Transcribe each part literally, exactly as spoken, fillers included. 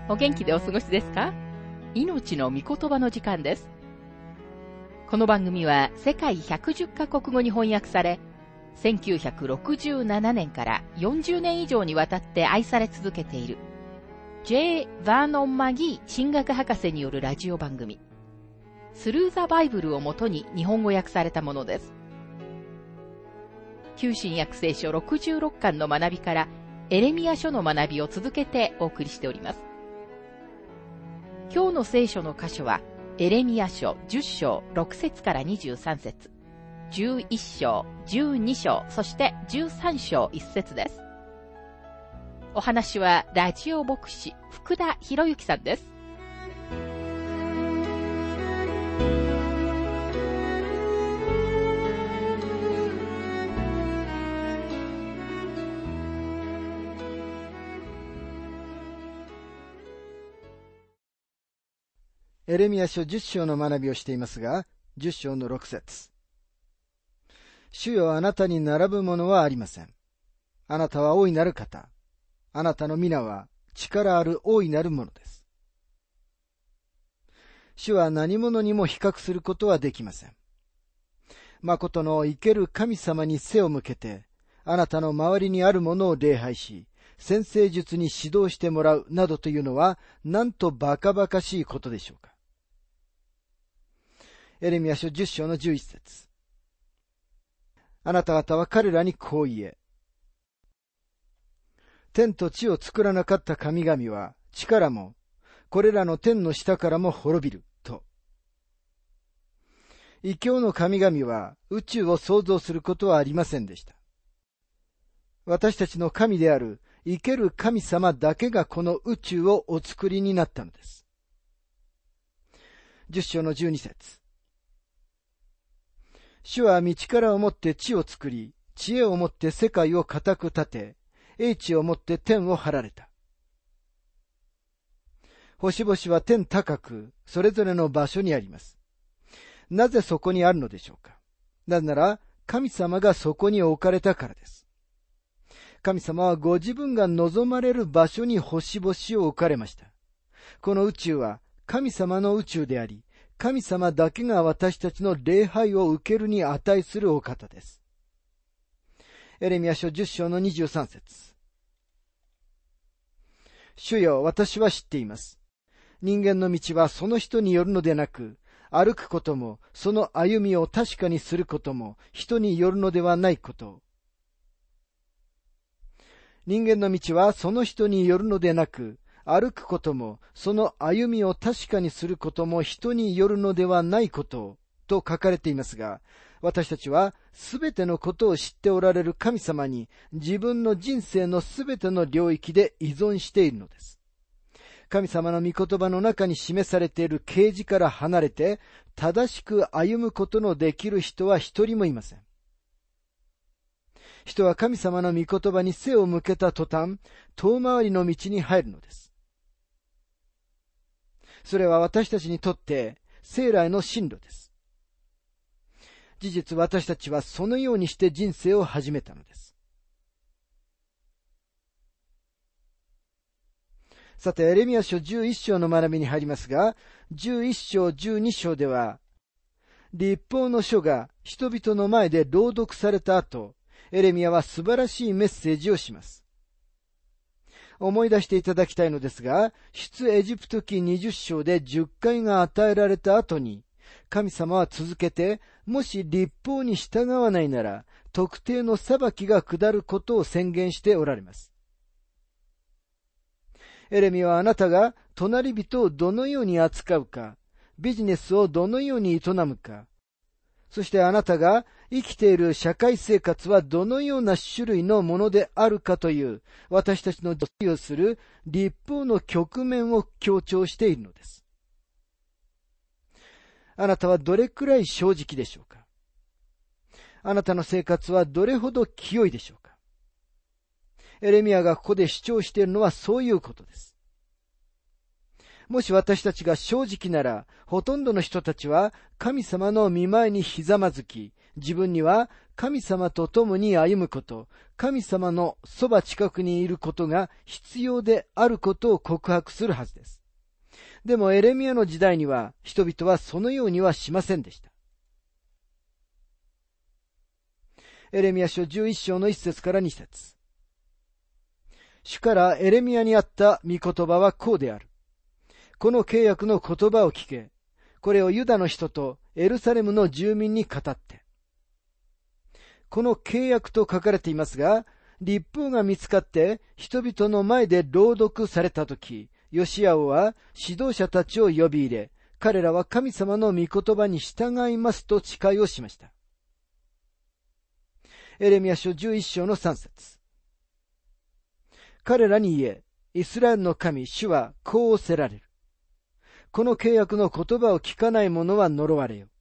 お元気でお過ごしですか？命の御言葉の時間です。この番組は世界ひゃくじゅっカ国語に翻訳され、せんきゅうひゃくろくじゅうななねんからよんじゅうねん以上にわたって愛され続けている J. バーノン・マギー神学博士によるラジオ番組、スルー・ザ・バイブルをもとに日本語訳されたものです。旧新約聖書ろくじゅうろっかんの学びからエレミヤ書の学びを続けてお送りしております。今日の聖書の箇所はエレミヤ書じゅっしょうろくせつからにじゅうさんせつ、じゅういっしょう、じゅうにしょう、そしてじゅうさんしょういっせつです。お話はラジオ牧師福田博之さんです。 エレミヤ書じゅっしょうの学びをしていますが、じゅっしょうのろくせつ。主よ、あなたに並ぶものはありません。あなたは大いなる方。あなたの皆は力ある大いなるものです。主は何者にも比較することはできません。誠の生ける神様に背を向けて、あなたの周りにあるものを礼拝し、占星術に指導してもらうなどというのは、なんとバカバカしいことでしょうか。エレミヤ書じゅっしょうのじゅういっせつ。あなた方は彼らにこう言え。天と地を作らなかった神々は力も、これらの天の下からも滅びる、と。異教の神々は宇宙を創造することはありませんでした。私たちの神である生ける神様だけがこの宇宙をお作りになったのです。じゅっしょうのじゅうにせつ。主は道からをもって地を作り、知恵をもって世界を固く立て、英知をもって天を張られた。星々は天高く、それぞれの場所にあります。なぜそこにあるのでしょうか。なぜなら、神様がそこに置かれたからです。神様はご自分が望まれる場所に星々を置かれました。この宇宙は神様の宇宙であり、神様だけが私たちの礼拝を受けるに値するお方です。エレミヤ書じゅっしょうのにじゅうさんせつ。主よ、私は知っています。人間の道はその人によるのでなく、歩くことも、その歩みを確かにすることも、人によるのではないことを。人間の道はその人によるのでなく、歩くことも、その歩みを確かにすることも人によるのではないことを、と書かれていますが、私たちはすべてのことを知っておられる神様に自分の人生のすべての領域で依存しているのです。神様の御言葉の中に示されている啓示から離れて、正しく歩むことのできる人は一人もいません。人は神様の御言葉に背を向けた途端、遠回りの道に入るのです。それは私たちにとって生来の進路です。事実、私たちはそのようにして人生を始めたのです。さて、エレミヤ書じゅういっしょうの学びに入りますが、じゅういっしょう、じゅうにしょうでは、律法の書が人々の前で朗読された後、エレミヤは素晴らしいメッセージをします。思い出していただきたいのですが、出エジプト記にじゅっしょうでじゅっかいが与えられた後に、神様は続けて、もし律法に従わないなら、特定の裁きが下ることを宣言しておられます。エレミヤはあなたが隣人をどのように扱うか、ビジネスをどのように営むか、そしてあなたが生きている社会生活はどのような種類のものであるかという私たちの同意をする律法の局面を強調しているのです。あなたはどれくらい正直でしょうか。あなたの生活はどれほど清いでしょうか。エレミヤがここで主張しているのはそういうことです。もし私たちが正直なら、ほとんどの人たちは神様の御前にひざまずき、 自分には神様と共に歩むこと、神様のそば近くにいることが必要であることを告白するはずです。でもエレミヤの時代には人々はそのようにはしませんでした。エレミヤ書じゅういっ章のいっ節からに節。主からエレミヤにあった御言葉はこうである。この契約の言葉を聞け。これをユダの人とエルサレムの住民に語って。この契約と書かれていますが、律法が見つかって人々の前で朗読されたとき、ヨシア王は指導者たちを呼び入れ、彼らは神様の御言葉に従いますと誓いをしました。エレミヤ書じゅういっ章のさん節。彼らに言え、イスラエルの神、主はこう仰せられる。この契約の言葉を聞かない者は呪われよ。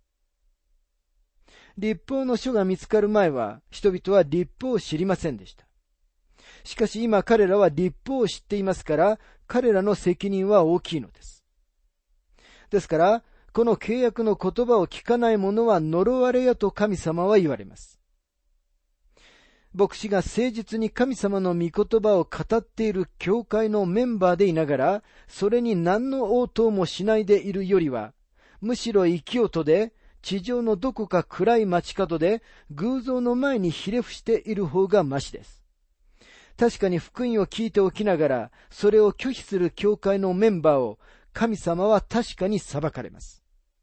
律法の書が見つかる前は、人々は律法を知りませんでした。しかし今彼らは律法を知っていますから、彼らの責任は大きいのです。ですから、この契約の言葉を聞かない者は呪われよと神様は言われます。牧師が誠実に神様の御言葉を語っている教会のメンバーでいながら、それに何の応答もしないでいるよりは、むしろ生き音で、地上のどこか暗い街角で偶像の前にひれ伏している方がましです。確かに福音を聞いておきながら、それを拒否する教会のメンバーを神様は確かに裁かれます。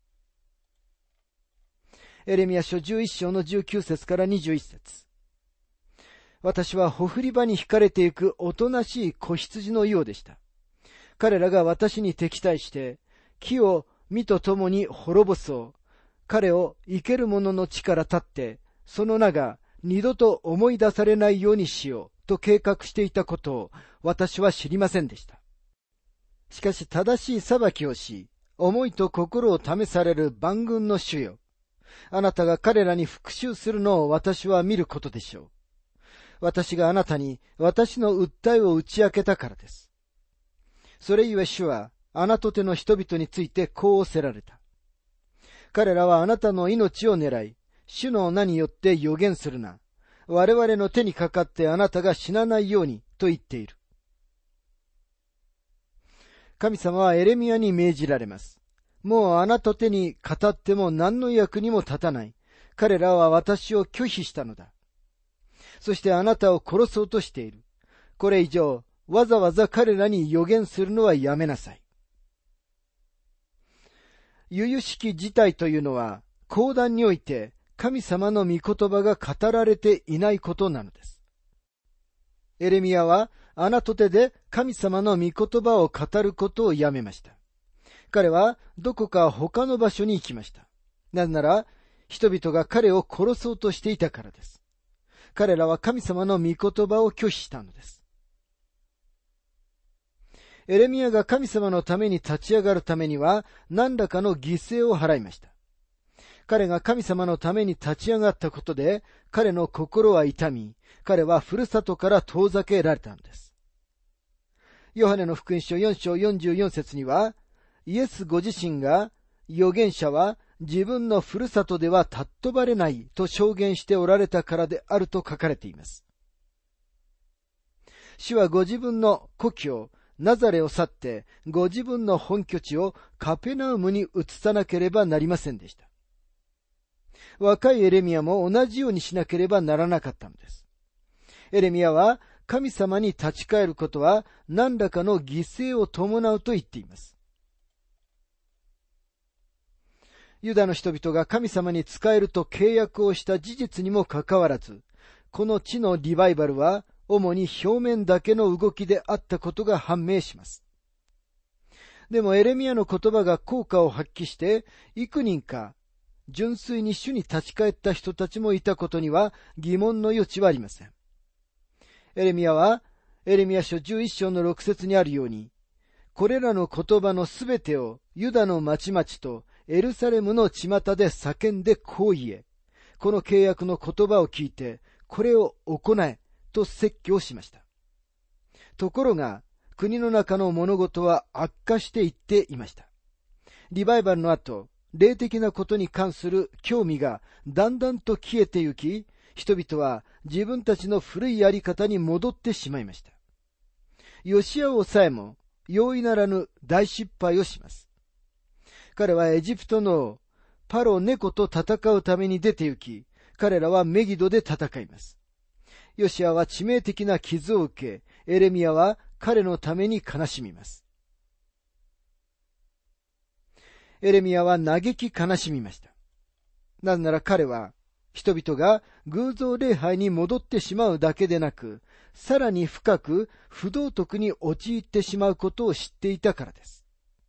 エレミヤ書じゅういっ章のじゅうきゅう節からにじゅういち節。私はほふり場に引かれていくおとなしい子羊のようでした。彼らが私に敵対して、木を実と共に滅ぼそう。彼を生ける者の地から立って、その名が二度と思い出されないようにしようと計画していたことを私は知りませんでした。しかし正しい裁きをし、思いと心を試される万軍の主よ。あなたが彼らに復讐するのを私は見ることでしょう。私があなたに私の訴えを打ち明けたからです。それゆえ主はあなたとの人々についてこう仰せられた。彼らはあなたの命を狙い、主の名によって予言するな。我々の手にかかってあなたが死なないようにと言っている。神様はエレミヤに命じられます。もうあなた手に語っても何の役にも立たない。彼らは私を拒否したのだ。そしてあなたを殺そうとしている。これ以上、わざわざ彼らに予言するのはやめなさい。由々しき事態というのは、講談において神様の御言葉が語られていないことなのです。エレミヤはアナトテで神様の御言葉を語ることをやめました。彼はどこか他の場所に行きました。なぜなら、人々が彼を殺そうとしていたからです。彼らは神様の御言葉を拒否したのです。エレミヤが神様のために立ち上がるためには何らかの犠牲を払いました。彼が神様のために立ち上がったことで彼の心は痛み、彼はふるさとから遠ざけられたのです。ヨハネの福音書よん章よんじゅうよん節には、イエスご自身が預言者は自分のふるさとでは尊ばれないと証言しておられたからであると書かれています。主はご自分の故郷ナザレを去ってご自分の本拠地をカペナウムに移さなければなりませんでした。若いエレミヤも同じようにしなければならなかったのです。エレミヤは神様に立ち返ることは何らかの犠牲を伴うと言っています。ユダの人々が神様に仕えると契約をした事実にもかかわらず、この地のリバイバルは主に表面だけの動きであったことが判明します。でもエレミヤの言葉が効果を発揮して、幾人か純粋に主に立ち返った人たちもいたことには疑問の余地はありません。エレミヤはエレミヤ書じゅういっ章のろく節にあるように、これらの言葉のすべてをユダの町々とエルサレムの巷で叫んでこう言え、この契約の言葉を聞いてこれを行えと説教しました。ところが国の中の物事は悪化していっていました。リバイバルの後、 霊的なことに関する興味がだんだんと消えてゆき、人々は自分たちの古いやり方に戻ってしまいました。ヨシア王さえも容易ならぬ大失敗をします。彼はエジプトのパロネコと戦うために出て行き、彼らはメギドで戦います。ヨシアは致命的な傷を受け、エレミヤは彼のために悲しみます。エレミヤは嘆き悲しみました。なぜなら彼は人々が偶像礼拝に戻ってしまうだけでなく、さらに深く不道徳に陥ってしまうことを知っていたからです。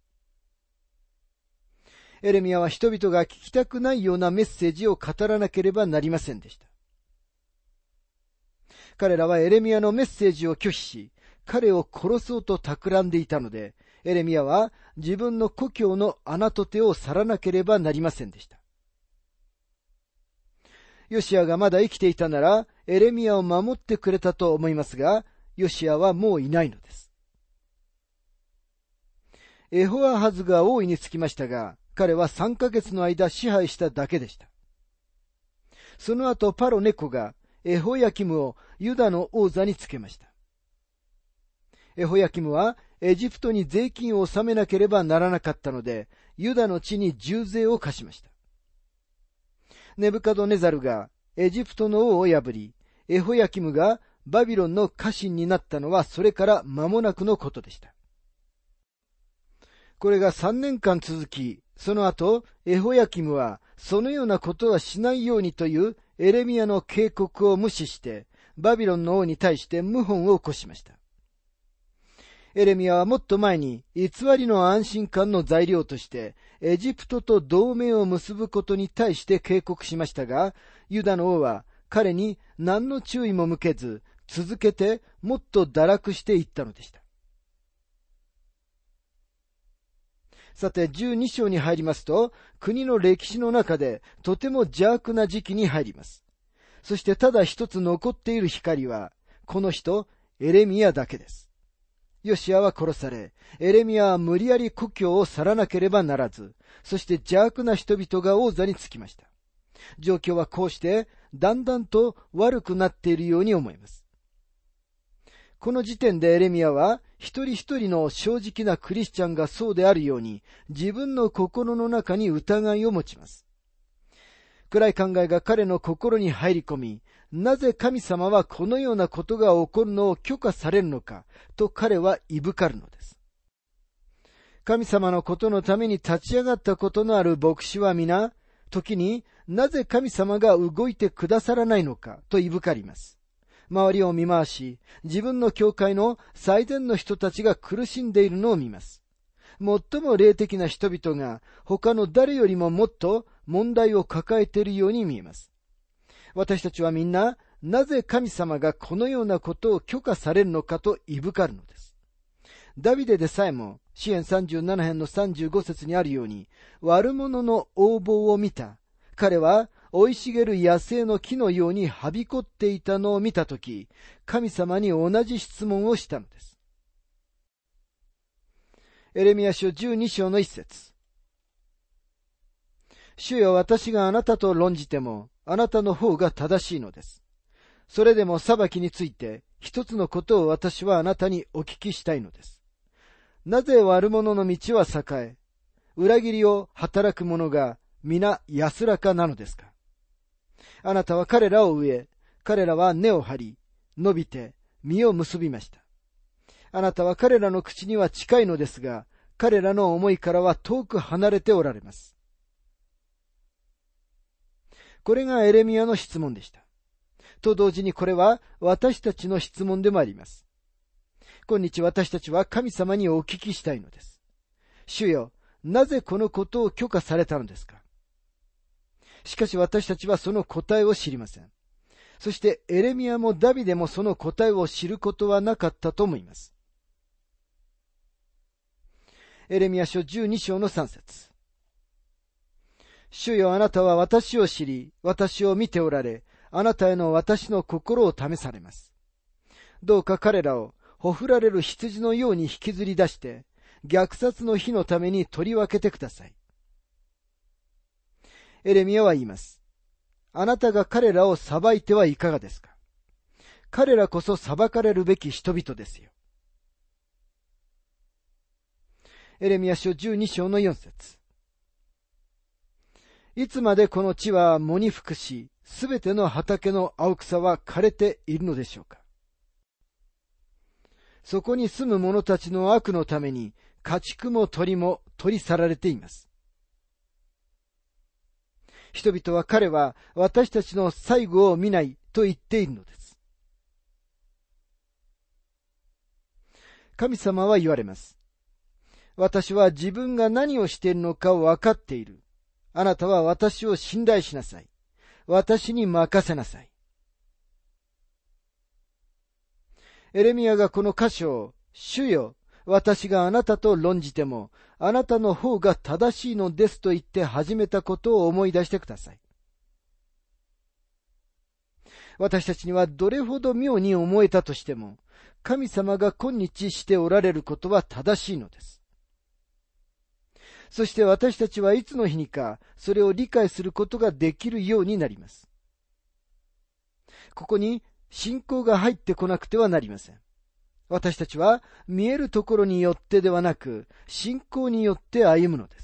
エレミヤは人々が聞きたくないようなメッセージを語らなければなりませんでした。彼らはエレミヤのメッセージを拒否し、彼を殺そうと企んでいたので、エレミヤは自分の故郷のアナトテを去らなければなりませんでした。ヨシアがまだ生きていたなら、エレミヤを守ってくれたと思いますが、ヨシアはもういないのです。エホアハズが王位につきましたが、彼はさんかげつの間支配しただけでした。その後パロネコがエホヤキムをユダの王座につけました。エホヤキムはエジプトに税金を納めなければならなかったので、ユダの地に重税を課しました。ネブカドネザルがエジプトの王を破り、エホヤキムがバビロンの家臣になったのはそれから間もなくのことでした。これがさんねんかん続き、その後、エホヤキムはそのようなことはしないようにというエレミヤの警告を無視して、バビロンの王に対して謀反を起こしました。エレミヤはもっと前に偽りの安心感の材料としてエジプトと同盟を結ぶことに対して警告しましたが、ユダの王は彼に何の注意も向けず、続けてもっと堕落していったのでした。さて、じゅうに章に入りますと、国の歴史の中でとても邪悪な時期に入ります。そしてただ一つ残っている光は、この人、エレミヤだけです。ヨシアは殺され、エレミヤは無理やり故郷を去らなければならず、そして邪悪な人々が王座につきました。状況はこうして、だんだんと悪くなっているように思います。この時点でエレミヤは、一人一人の正直なクリスチャンがそうであるように、自分の心の中に疑いを持ちます。暗い考えが彼の心に入り込み、なぜ神様はこのようなことが起こるのを許可されるのかと彼はいぶかるのです。神様のことのために立ち上がったことのある牧師は皆、時になぜ神様が動いてくださらないのかといぶかります。周りを見回し、自分の教会の最善の人たちが苦しんでいるのを見ます。最も霊的な人々が他の誰よりももっと問題を抱えているように見えます。私たちはみんな、なぜ神様がこのようなことを許可されるのかといぶかるのです。ダビデでさえも、詩編さんじゅうなな編のさんじゅうご節にあるように、悪者の横暴を見た。彼は、生い茂る野生の木のようにはびこっていたのを見たとき、神様に同じ質問をしたのです。エレミヤ書じゅうに章の一節。主よ、私があなたと論じても、あなたの方が正しいのです。それでも裁きについて、一つのことを私はあなたにお聞きしたいのです。なぜ悪者の道は栄え、裏切りを働く者が皆安らかなのですか。あなたは彼らを植え、彼らは根を張り、伸びて実を結びました。あなたは彼らの口には近いのですが、彼らの思いからは遠く離れておられます。これがエレミヤの質問でした。と同時にこれは私たちの質問でもあります。今日私たちは神様にお聞きしたいのです。主よ、なぜこのことを許可されたのですか。しかし私たちはその答えを知りません。そしてエレミヤもダビデもその答えを知ることはなかったと思います。エレミヤ書じゅうに章のさん節。主よ、あなたは私を知り、私を見ておられ、あなたへの私の心を試されます。どうか彼らをほふられる羊のように引きずり出して、虐殺の日のために取り分けてください。 エレミヤは言います。あなたが彼らを裁いてはいかがですか。彼らこそ裁かれるべき人々ですよ。エレミヤ書じゅうに章のよん節。いつまでこの地は藻に服し、すべての畑の青草は枯れているのでしょうか。そこに住む者たちの悪のために、家畜も鳥も取り去られています。人々は彼は私たちの最後を見ないと言っているのです。神様は言われます。私は自分が何をしているのかを分かっている。あなたは私を信頼しなさい。私に任せなさい。エレミヤがこの箇所を、主よ、私があなたと論じても、あなたの方が正しいのですと言って始めたことを思い出してください。私たちにはどれほど妙に思えたとしても、神様が今日しておられることは正しいのです。そして私たちはいつの日にか、それを理解することができるようになります。ここに信仰が入ってこなくてはなりません。私たちは見えるところによってではなく、信仰によって歩むのです。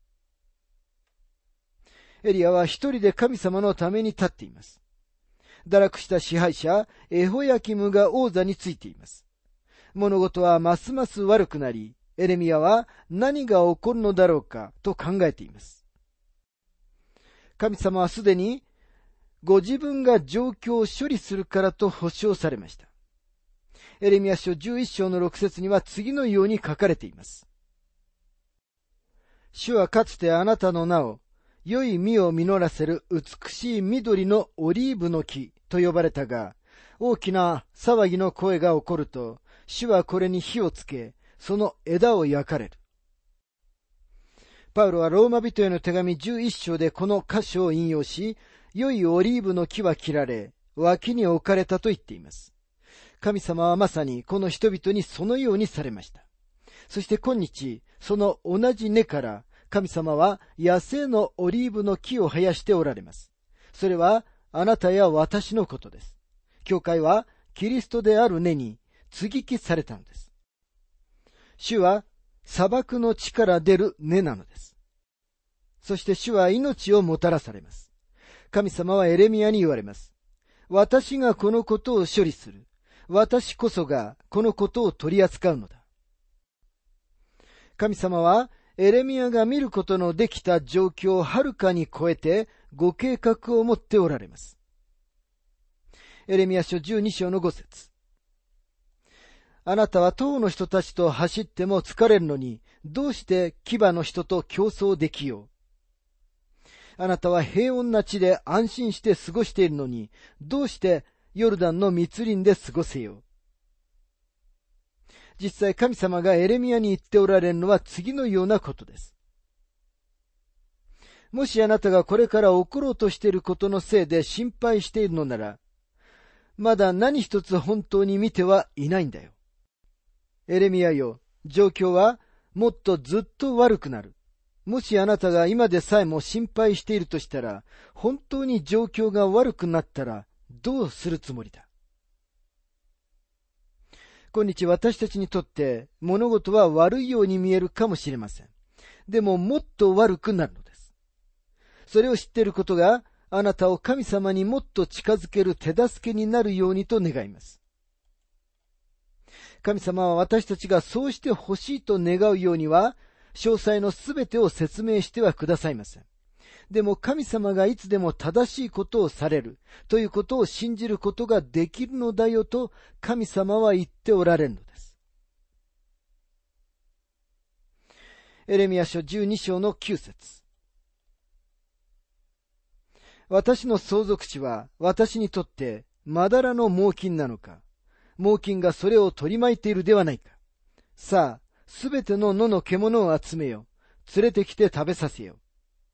エリヤは一人で神様のために立っています。堕落した支配者、エホヤキムが王座についています。物事はますます悪くなり、エレミヤは何が起こるのだろうかと考えています。神様はすでにご自分が状況を処理するからと保証されました。エレミヤ書じゅういち章のろく節には次のように書かれています。主はかつてあなたの名を良い実を実らせる美しい緑のオリーブの木と呼ばれたが、大きな騒ぎの声が起こると、主はこれに火をつけ、その枝を焼かれる。パウロはローマ人への手紙じゅういち章でこの箇所を引用し、良いオリーブの木は切られ、脇に置かれたと言っています。神様はまさにこの人々にそのようにされました。そして今日、その同じ根から神様は野生のオリーブの木を生やしておられます。それはあなたや私のことです。教会はキリストである根に接ぎ木されたのです。主は砂漠の地から出る根なのです。そして主は命をもたらされます。神様はエレミヤに言われます。私がこのことを処理する。私こそがこのことを取り扱うのだ。神様はエレミヤが見ることのできた状況をはるかに超えてご計画を持っておられます。エレミヤ書じゅうに章のご節。あなたは塔の人たちと走っても疲れるのに、どうして牙の人と競争できよう。あなたは平穏な地で安心して過ごしているのに、どうしてヨルダンの密林で過ごせよう。実際神様がエレミヤに言っておられるのは次のようなことです。もしあなたがこれから起ころうとしていることのせいで心配しているのなら、まだ何一つ本当に見てはいないんだよ。エレミヤよ、状況はもっとずっと悪くなる。もしあなたが今でさえも心配しているとしたら、本当に状況が悪くなったらどうするつもりだ。今日私たちにとって物事は悪いように見えるかもしれません。でももっと悪くなるのです。それを知っていることがあなたを神様にもっと近づける手助けになるようにと願います。神様は私たちがそうしてほしいと願うようには、詳細のすべてを説明してはくださいません。でも神様がいつでも正しいことをされるということを信じることができるのだよと神様は言っておられるのです。エレミヤ書じゅうに章のきゅう節。私の相続地は私にとってまだらの猛禽なのか。猛禽がそれを取り巻いているではないか。さあ、すべての野の獣を集めよ。連れてきて食べさせよ。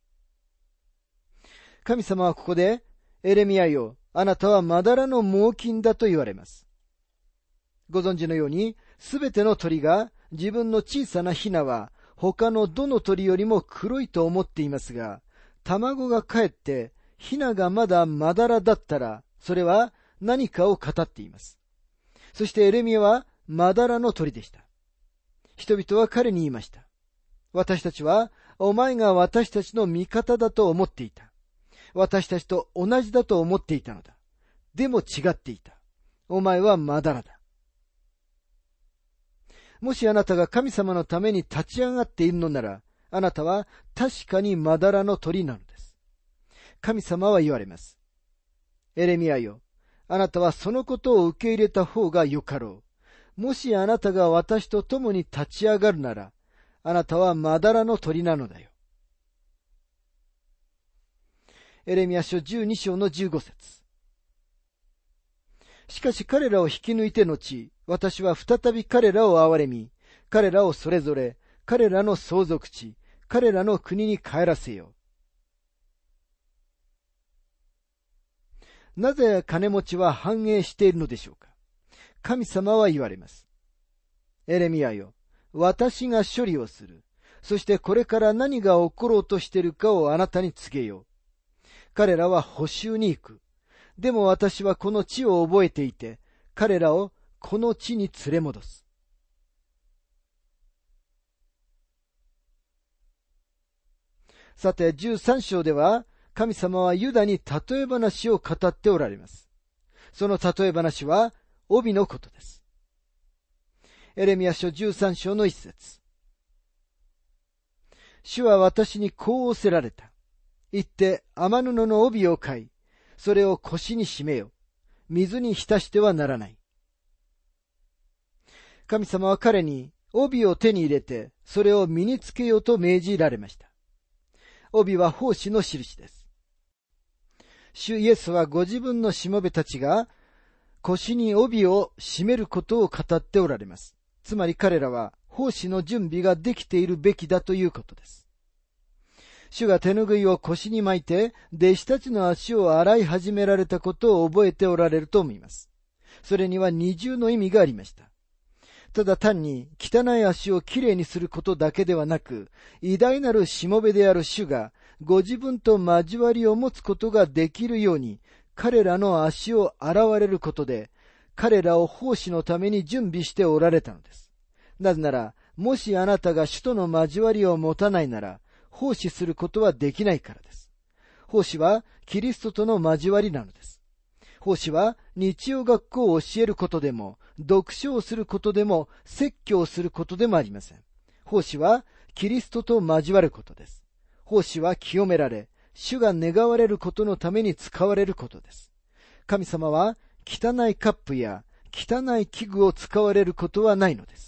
神様はここで、エレミヤよ、あなたはまだらの猛禽だと言われます。ご存知のように、すべての鳥が自分の小さなヒナは他のどの鳥よりも黒いと思っていますが、 卵がかえって、ヒナがまだまだらだったら、それは何かを語っています。そしてエレミヤはまだらの鳥でした。人々は彼に言いました。私たちは、お前が私たちの味方だと思っていた。私たちと同じだと思っていたのだ。でも違っていた。お前はまだらだ。もしあなたが神様のために立ち上がっているのなら、あなたは確かにまだらの鳥なのです。神様は言われます。エレミヤよ、あなたはそのことを受け入れた方がよかろう。もしあなたが私と共に立ち上がるなら、あなたはまだらの鳥なのだよ。エレミヤ書じゅうに章のじゅうご節。しかし彼らを引き抜いて後、私は再び彼らを憐れみ、彼らをそれぞれ、彼らの相続地、彼らの国に帰らせよう。なぜ金持ちは繁栄しているのでしょうか。神様は言われます。エレミヤよ、私が処理をする。そしてこれから何が起ころうとしているかをあなたに告げよう。彼らは捕囚に行く。でも私はこの地を覚えていて、彼らをこの地に連れ戻す。さて、じゅうさん章では、神様はユダに例え話を語っておられます。その例え話は、帯のことです。エレミヤ書じゅうさん章の一節。主は私にこう仰せられた。行って雨布の帯を買い、それを腰に締めよ。水に浸してはならない。神様は彼に帯を手に入れて、それを身につけようと命じられました。帯は奉仕の印です。主イエスはご自分のしもべたちが腰に帯を締めることを語っておられます。つまり彼らは奉仕の準備ができているべきだということです。主が手ぬぐいを腰に巻いて弟子たちの足を洗い始められたことを覚えておられると思います。それには二重の意味がありました。ただ単に汚い足をきれいにすることだけではなく、偉大なるしもべである主がご自分と交わりを持つことができるように、彼らの足を洗われることで、彼らを奉仕のために準備しておられたのです。なぜなら、もしあなたが主との交わりを持たないなら、奉仕することはできないからです。奉仕はキリストとの交わりなのです。奉仕は日曜学校を教えることでも、読書をすることでも、説教をすることでもありません。奉仕はキリストと交わることです。奉仕は清められ、主が願われることのために使われることです。神様は汚いカップや汚い器具を使われることはないのです。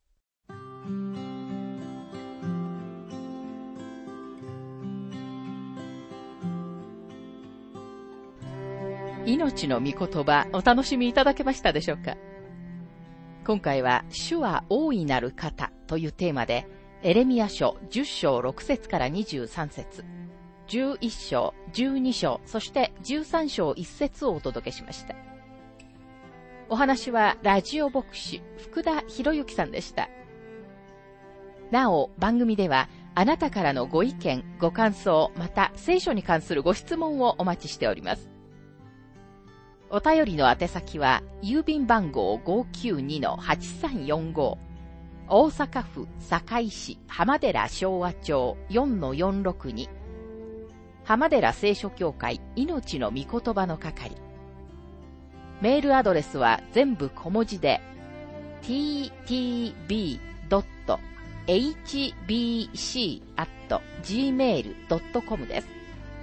命の御言葉、お楽しみいただけましたでしょうか。今回は主は大いなる方というテーマで、エレミヤ書じゅっ章ろく節からにじゅうさん節、じゅういっ章、じゅうに章、そしてじゅうさん章いち節をお届けしました。お話はラジオ牧師福田博之さんでした。なお、番組ではあなたからのご意見、ご感想、また聖書に関するご質問をお待ちしております。お便りの宛先は、郵便番号 ごーきゅうにのはちさんよんご、大阪府堺市浜寺昭和町 よんのよんろくに、浜寺聖書協会命の御言葉の係。メールアドレスは全部小文字で、ティーティービードットエイチビーシーアットジーメールドットコム です。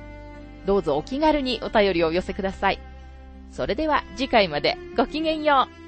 どうぞお気軽にお便りをお寄せください。それでは次回までごきげんよう。